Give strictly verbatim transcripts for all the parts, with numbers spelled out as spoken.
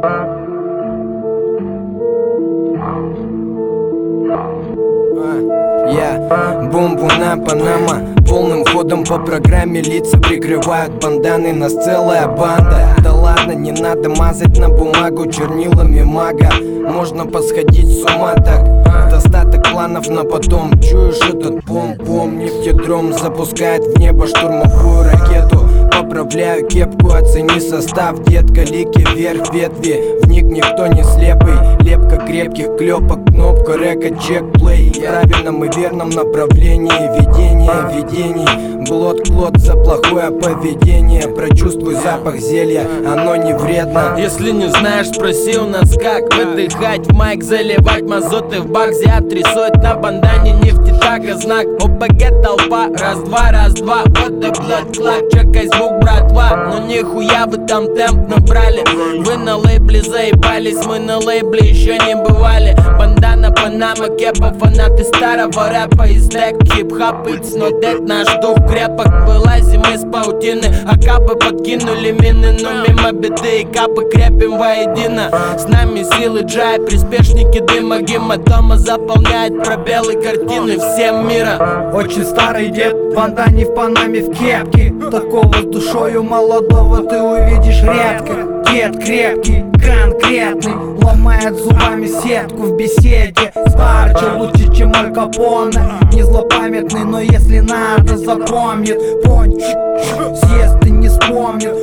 Я бомбуна Панама, полным ходом по программе лица прикрывают банданы, нас целая банда. Да ладно, не надо мазать на бумагу чернилами мага, можно посходить с ума так. Достаток планов на потом, чуешь этот пом-пом? Нефтедром запускает в небо штурмовую ракету. Поправляю кепку, оцени состав, детка, лики вверх ветви. В них никто не слепый, лепка крепких клепок, кнопка река, чек, плей. В правильном и верном направлении ведение видений. Блот-клот за плохое поведение, прочувствуй запах зелья, оно не вредно. Если не знаешь, спроси у нас как выдыхать в майк, заливать мазоты в бак. Зиат рисует на бандане нефтетага знак. ОПГ толпа, раз-два, раз-два. Вот да, блядь, клак, чекай звук, братва. Ну нихуя вы там темп набрали. Вы на лейбле заебались, мы на лейбле еще не бывали. Бандана, Панама, кепа, фанаты старого рэпа. Из дек, хип-хап, it's not dead, наш дух крепок. Вылазим из паутины, а капы подкинули мины. Но мимо беды и капы крепим воедино. С нами силы джай, приспешники дыма, гематома заполняет пробелы картины всем мира. Очень старый дед в бандане, в Панаме, в кепке. Такого с душою молодого ты увидишь редко. Дед крепкий, конкретный, ломает зубами сетку в беседе. Старче лучше, чем Аль Капоне. Не злопамятный, но если надо, запомнит. Понч, съест и не вспомнит.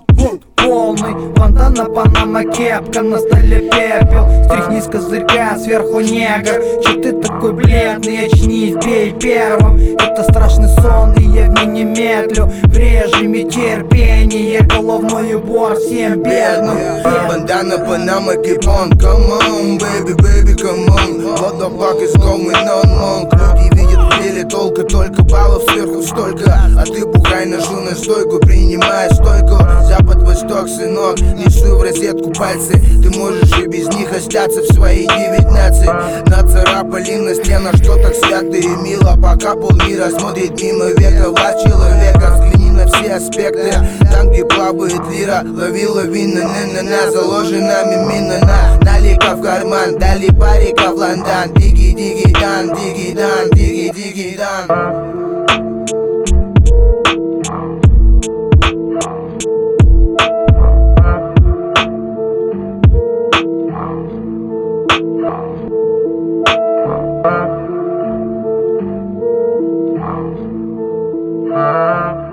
Полный бандана, Панама, кепка, на столе пепел. Стряхни с козырька, сверху негр. Че ты такой бледный, очнись, бей первым. Это страшный сон, и я в ней не медлю. В режиме терпения, головной убор всем бедным. Бандана, Панама, keep on, come on, baby, baby, come on. What the fuck is going on, monk? Люди видят в деле толка, только баллов сверху столько. А ты бухай, ношу на стойку, принимай стойку. Запад, восток, сынок, несу в розетку пальцы. Ты можешь и без них остаться в свои девятнадцать. Нацарапали на стенах, что так свято и мило. Пока полмира смотрит мимо века, власть человека. Взгляни на все аспекты, там где плавает лира. Лови лавина, на-на-на, заложена мимина на. Налика в карман, дали парика в Лондон. Диги-диги-дан, диги-дан, диги-диги-дан. Uh